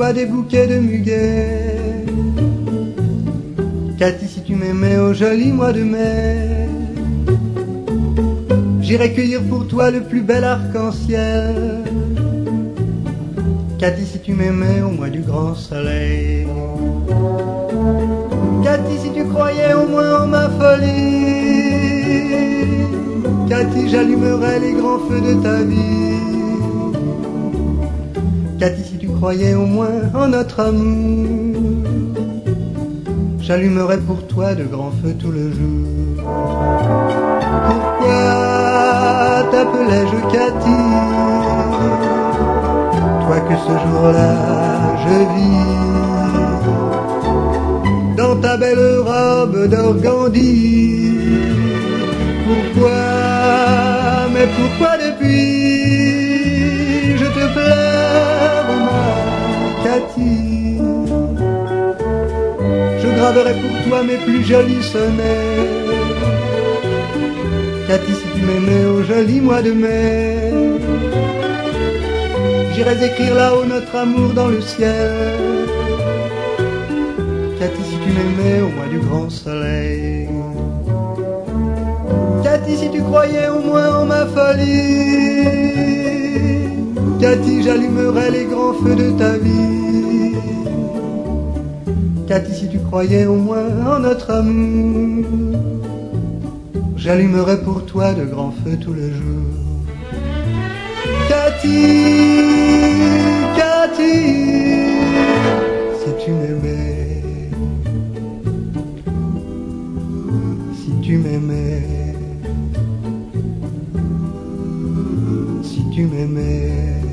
toi des bouquets de muguet. Cathy, si tu m'aimais au joli mois de mai, j'irais cueillir pour toi le plus bel arc-en-ciel. Cathy, si tu m'aimais au mois du grand soleil. Cathy, si tu croyais au moins en ma folie. Cathy, j'allumerais les grands feux de ta vie. Cathy, si tu croyais au moins en notre amour, j'allumerais pour toi de grands feux tout le jour. Pourquoi t'appelais-je Cathy, toi que ce jour-là je vis dans ta belle robe d'organdi? Pourquoi, mais pourquoi depuis je te pleure, ma Cathy? Je graverai pour toi mes plus jolis sonnets. Cathy, si tu m'aimais au joli mois de mai, j'irais écrire là-haut notre amour dans le ciel. Cathy, si tu m'aimais au mois du grand soleil. Cathy, si tu croyais au moins en ma folie. Cathy, j'allumerais les grands feux de ta vie. Cathy, si tu croyais au moins en notre amour, j'allumerais pour toi de grands feux tout le jour. Cathy, Cathy, si tu m'aimais, si tu m'aimais, si tu m'aimais.